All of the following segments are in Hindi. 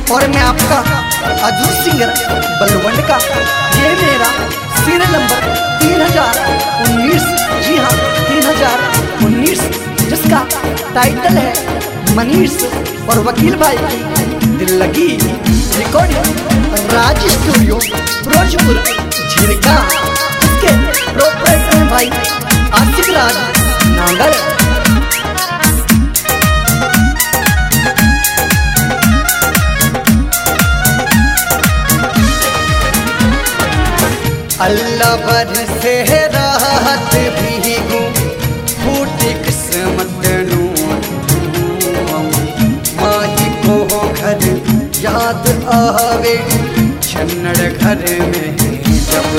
और मैं आपका अधूर सिंगर बलवंत का ये मेरा सीरियल नंबर 3019। जी हाँ 3019, जिसका टाइटल है मनीष और वकील भाई की दिल लगी। रिकॉर्डिंग राज स्टूडियो फिरोजपुर झिरका, इसके प्रोपराइटर भाई आशिक राज नांगल। अल्लाह बरसे राहत भीगू फूटी किस्मत नू, माही को घर याद आवे छन्नड़ घर में जब।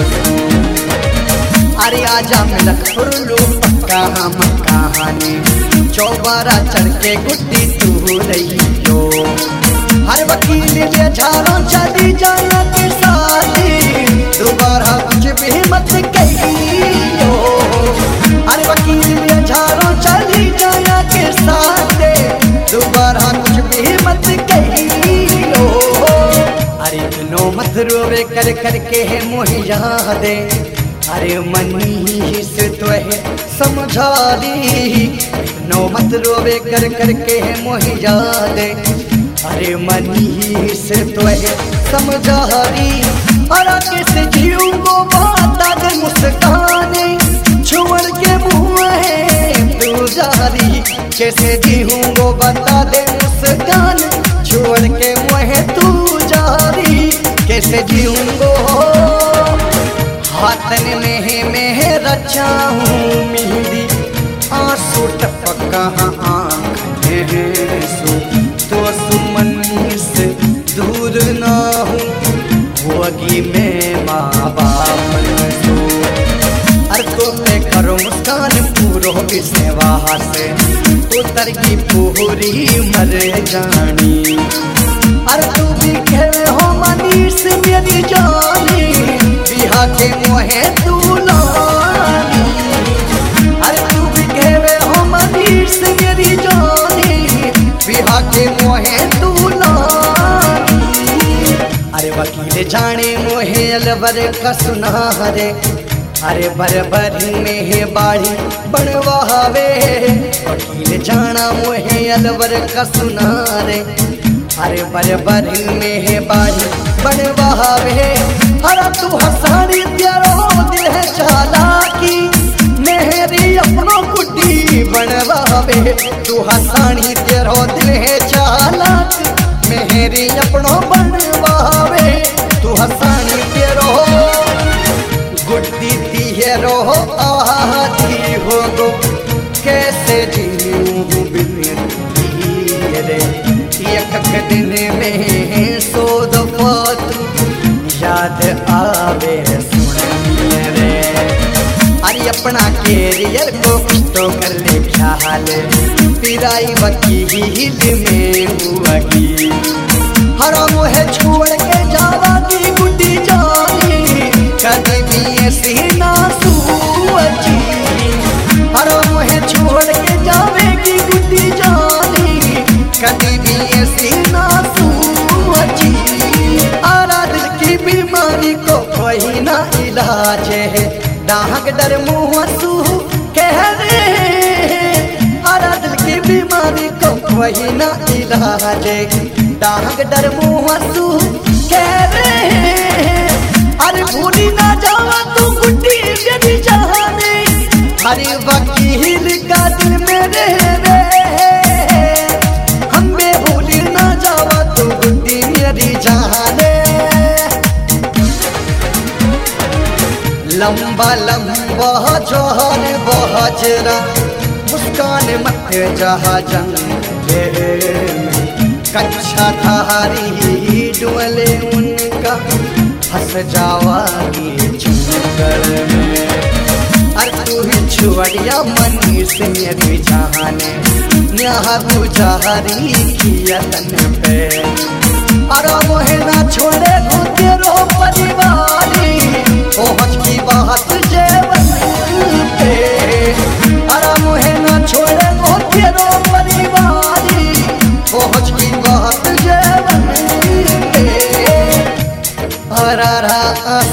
अरे आजा मिलकपुर लो कहाँ मकाने, चौबारा चढ़ के गुड्डी तू रहियो। हर वकील ले झारों चली जाना के साथी, दोबारा कुछ भी मत कहियो। हर वकील ले झारों चली जाना के साथ, दोबारा कुछ भी मत कहियो। अरे दिनों मत रोवे कर करके है मोह यादे, अरे मनी से तो है समझा दी। दिनों मत रोवे कर करके है मोह यादे, अरे मनी से तो है समझा दी। अरे कैसे जीऊंगो बाता दे मुस्काने, छोड़ के मुँह है तू जारी। कैसे जीऊंगो बता दे मुस्कान, छोड़ के मुँह तू जारी। कैसे जीऊंगो हाथन में रचाऊं मेहंदी, आंसू टपका आँखें सो तो सुमन से दूर ना हूँ, होगी मैं माँ बाप सो। अरे तो मैं करो मुस्कान पूरो सेवा से, उतर की पूरी मर जानी। अरे तू भी कह हो मनीष मेरी जानी, बिहा के मोहे तू लानी। अरे तू भी कह हो मनीष मेरी जानी, बिहा के मोहे तू लानी। अरे वकील जाने मोहे अलवर का सुनारे, अरे बरबर में है बाड़ी बनवावे। वकील जाना मोहे अलवर का सुनारे, अरे बरबर में है बाड़ी बनवावे। अरे तू हसानी तेरो दिल है चालाकी, मेहरी अपनों गुड्डी बनवावे। तू हसानी तेरो दिल है चालाकी, मेहरी अपनों बनवावे। तू हसानी तेरो गुड्डी तेरो आती हो गो, कैसे जीऊं बिन तेरे। एक दिन में 100 दफा तू याद आवे सुनिए रे। अरे अपना कैरियर को कुछ तो कर ले ख्याल, पिराई वकील में हुआ की। हरा मुहे छोड़ के जावा की गुड्डी जानी, कभी भी ऐसी ना सूझी। हरा मुहे छोड़ के जावे की गुड्डी जानी, कभी भी ऐसी ना सूझी। आरा दिल की बीमारी को कोई ना इलाज है, डाक डर मुँह सू कह रे। आरा दिल की बीमारी को कोई ना इलाज है, डाक डर मुँह सू कह रे। अरे भूली ना जावा तू गुड्डी मेरी जाने, अरे वकील का दिल मेरे रे। हमें भूली ना जावा तू गुड्डी मेरी जाने। लंबा लंबा जोहर बहजरा, मुस्कान मत जहा जंग। कच्छा धारी डोले उनका, फंस जावागी जंगल में। अरे तू ही छुड़िया मनीष मेरी जाने, न्याहा तू जारी किया तन पे। अरे मोहे ना छोड़े तू तेरो परिवारी, पहुँच की बात जेवन पे। अरे मोहे ना छोड़े तू तेरो परिवारी, पहुँच की बात जेवन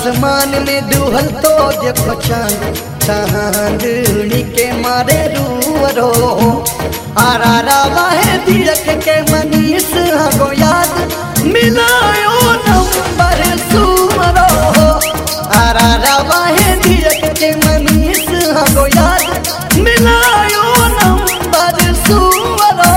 आसमान में दुहल तो देखो चांद चांदनी के मारे रूवरो आरा वाहे दिरख के मनीष गो याद मिलायो नंबर सुमरो आरा वाहे दिरख के मनीष गो याद मिलायो नंबर सुमरो।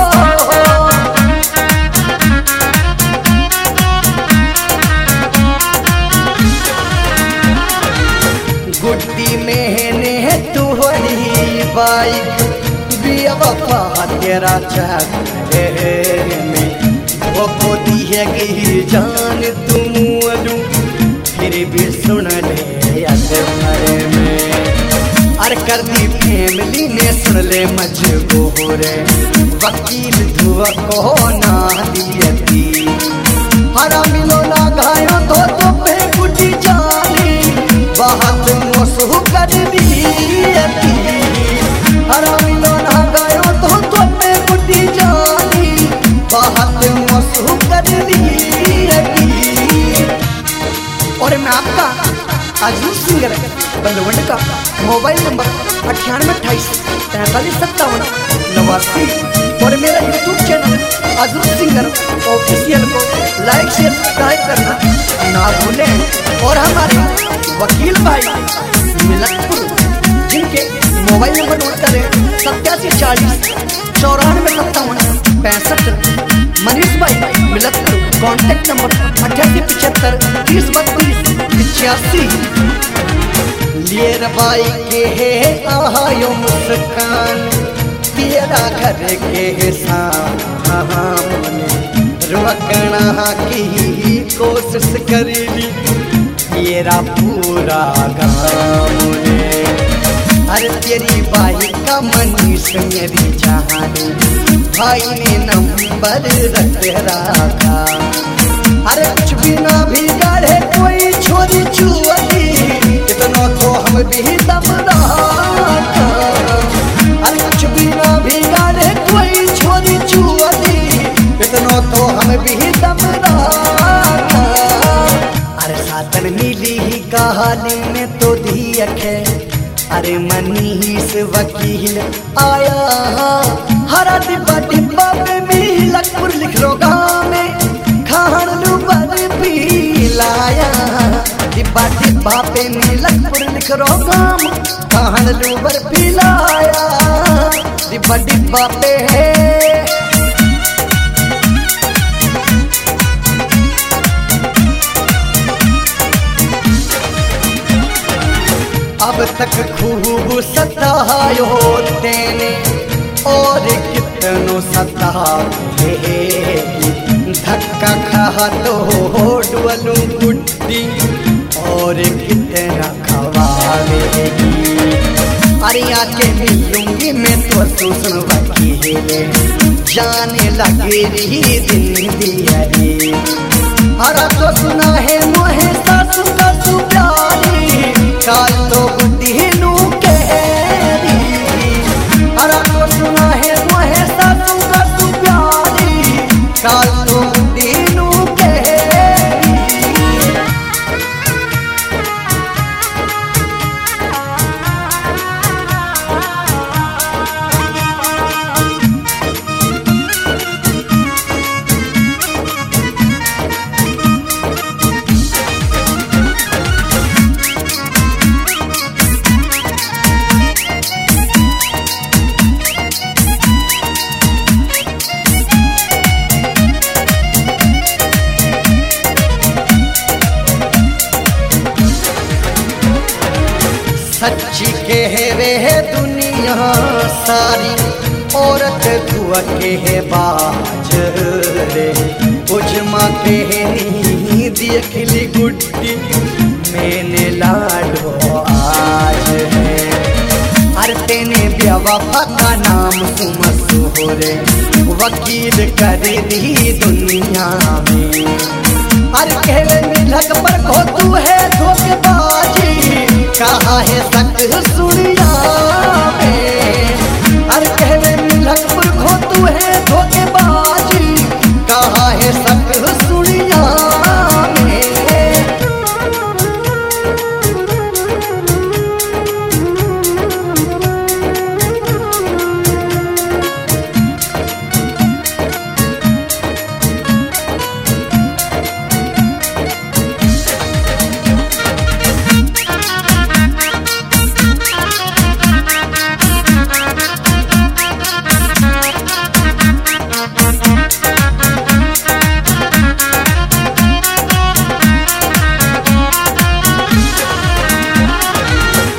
गुड्डी मैंने तुहरी बाइक बेवफा तेरा चेहरे में वो खोदी है कि जान तुम अलू फिर भी सुन ले अधमरे में अर कर दी फैमिली ने सुन ले मजबूर वकील धुआ को ना दियती हरा मिलो ना घायो तो पे गुड्डी जानी बहुत मोसू कर दियती हरा मिलो ना गायो तो पे गुड्डी जानी बहुत मोसू कर दियती। और मैं आपका अजीज सिंगर बंदवंड का मोबाइल नंबर 9828435789 और मेरा YouTube channel Aziz singer official को लाइक शेयर सब्सक्राइब करना ना भूलें। और हमारे वकील भाई मिलतपुर जिनके मोबाइल नंबर नोट करें 8740 945765 मनीष भाई मिलतपुर कॉन्टैक्ट नंबर 8875303285। लेर बाई के है आयो मुस्कान तेरा घर के सामने रुकना की कोशिश करी तेरा पूरा गाँव ने अरे तेरी बाई का मनीष मेरी जान भाई ने नंबर रख रखा अरे कुछ भी ना बिगाड़े कोई छोरी छुअती इतना तो हम भी दम रहा अरे कुछ भी ना बिगाड़े कोई छोरी छुअती इतना तो हम भी दम रहा अरे सातन मिली ही कहानी में तो धियक है अरे मनीष वकील आया हरा डिब्बा डिब्बा में मिलतपुर लिख रो गाँव में खान लुबर भी लाया डिब्बा डिब्बा पे मिलतपुर लिख रो गाँव खान लुबर भी लाया डिब्बा डिब्बा पे है। अब तक खूब सतायो तेने और कितनो सताए धक्का खा तो डुअलू गुड्डी और कितना खवावेगी अरे आके मिलूंगी मैं तो सुन वकील जाने लगे रही दिन दिया रे हरा तो सुना है मोहे सासू का सुप्यारी काल तो गुड्डी नू कहरी हरा तो सुना है मोहे सासू का सुप्यारी काल तो गुड्डी नू कहरी। सच्ची कहवे है दुनिया सारी औरत दुआ के है बाज रे उजमा के है नी देखली गुड्डी मैंने लाडो आज है अरे तेने बेवफा का नाम सुमसोरे वकील कर दी दुनिया में अरे कहवे मिलक पर को तू है धोखेबाजी कहा है सक सुनिया